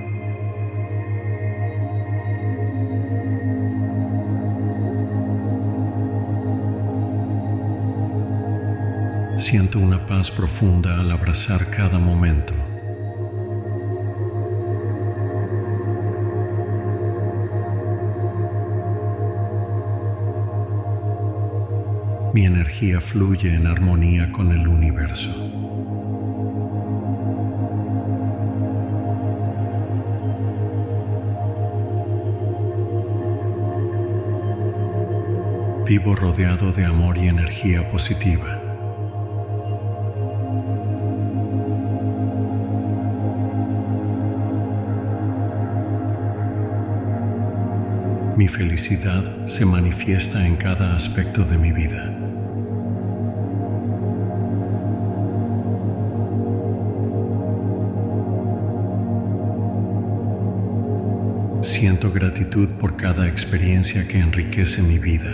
Siento una paz profunda al abrazar cada momento. Mi energía fluye en armonía con el universo. Vivo rodeado de amor y energía positiva. Mi felicidad se manifiesta en cada aspecto de mi vida. Siento gratitud por cada experiencia que enriquece mi vida.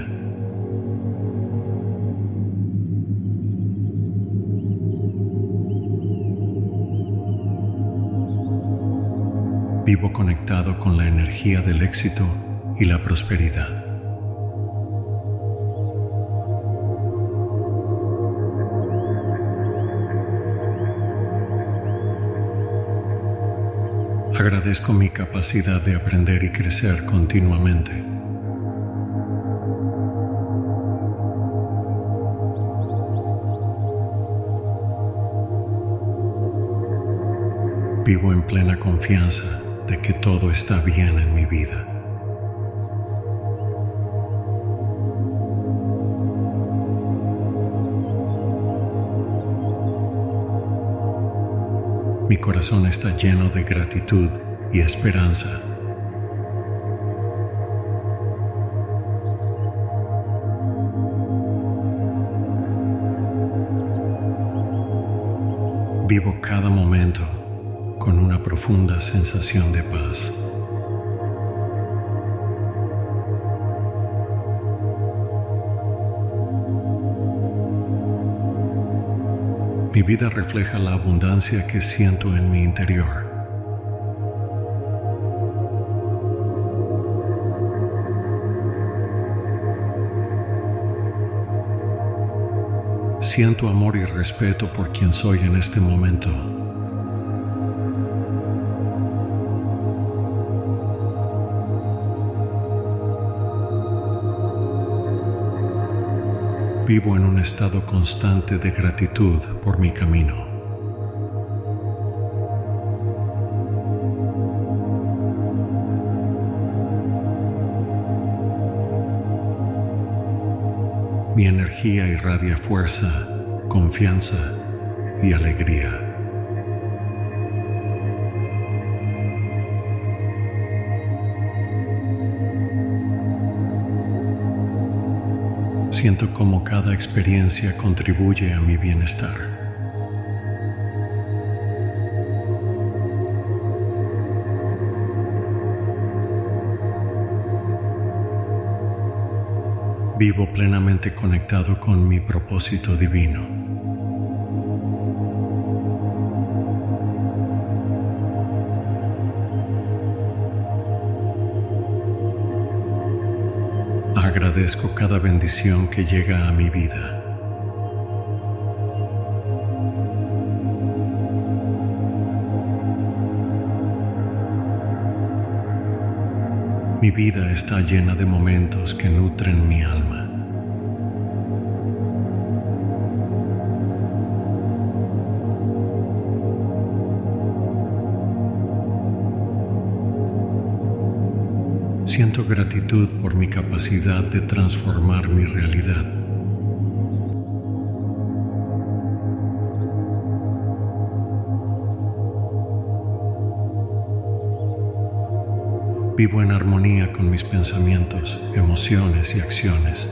Vivo conectado con la energía del éxito y la prosperidad. Agradezco mi capacidad de aprender y crecer continuamente. Vivo en plena confianza de que todo está bien en mi vida. Mi corazón está lleno de gratitud y esperanza. Vivo cada momento con una profunda sensación de paz. Mi vida refleja la abundancia que siento en mi interior. Siento amor y respeto por quien soy en este momento. Vivo en un estado constante de gratitud por mi camino. Mi energía irradia fuerza, confianza y alegría. Siento cómo cada experiencia contribuye a mi bienestar. Vivo plenamente conectado con mi propósito divino. Agradezco cada bendición que llega a mi vida. Mi vida está llena de momentos que nutren mi alma. Siento gratitud por mi capacidad de transformar mi realidad. Vivo en armonía con mis pensamientos, emociones y acciones.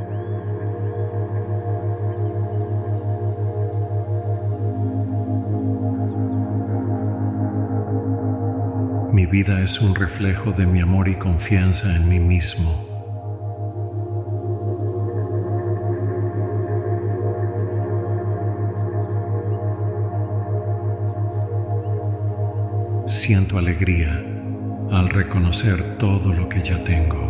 Mi vida es un reflejo de mi amor y confianza en mí mismo. Siento alegría al reconocer todo lo que ya tengo.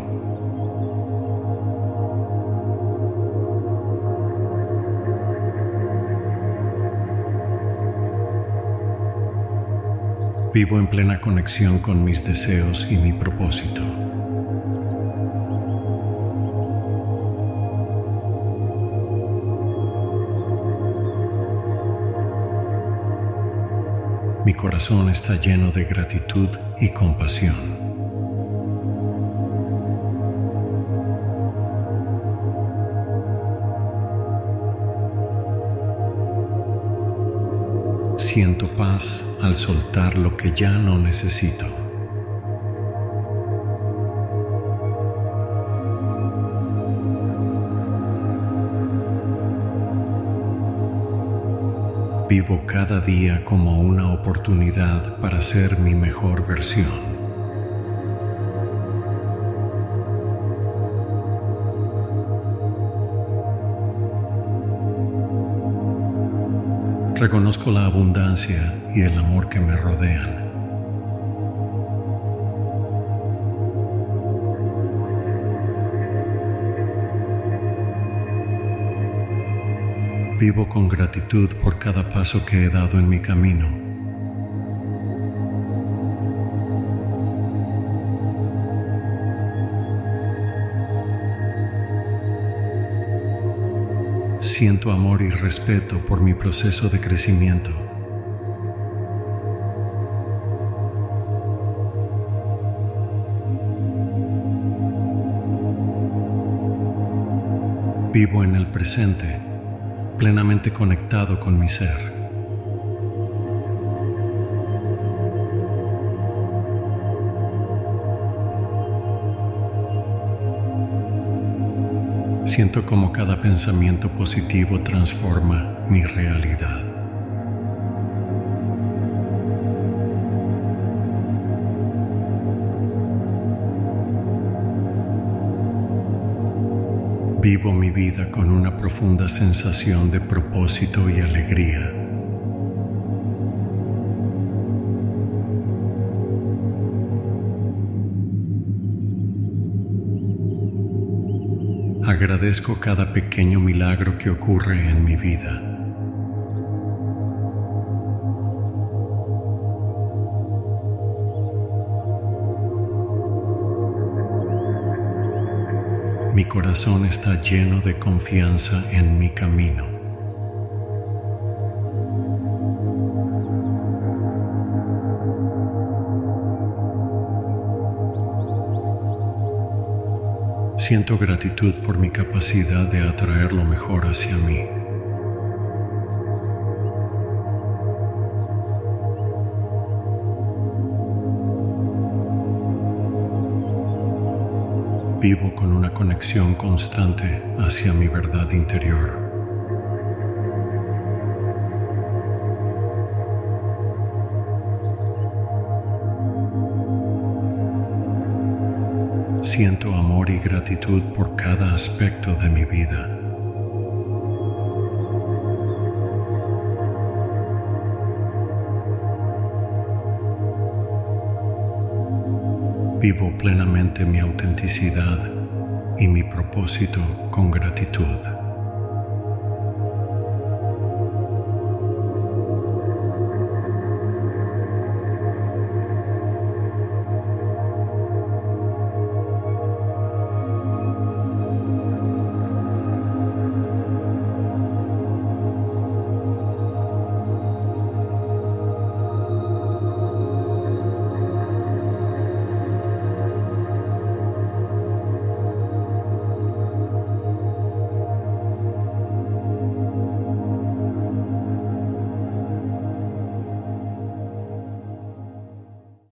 Vivo en plena conexión con mis deseos y mi propósito. Mi corazón está lleno de gratitud y compasión. Siento paz al soltar lo que ya no necesito. Vivo cada día como una oportunidad para ser mi mejor versión. Reconozco la abundancia y el amor que me rodean. Vivo con gratitud por cada paso que he dado en mi camino. Siento amor y respeto por mi proceso de crecimiento. Vivo en el presente, plenamente conectado con mi ser. Siento como cada pensamiento positivo transforma mi realidad. Vivo mi vida con una profunda sensación de propósito y alegría. Agradezco cada pequeño milagro que ocurre en mi vida. Mi corazón está lleno de confianza en mi camino. Siento gratitud por mi capacidad de atraer lo mejor hacia mí. Vivo con una conexión constante hacia mi verdad interior. Siento amor y gratitud por cada aspecto de mi vida. Vivo plenamente mi autenticidad y mi propósito con gratitud.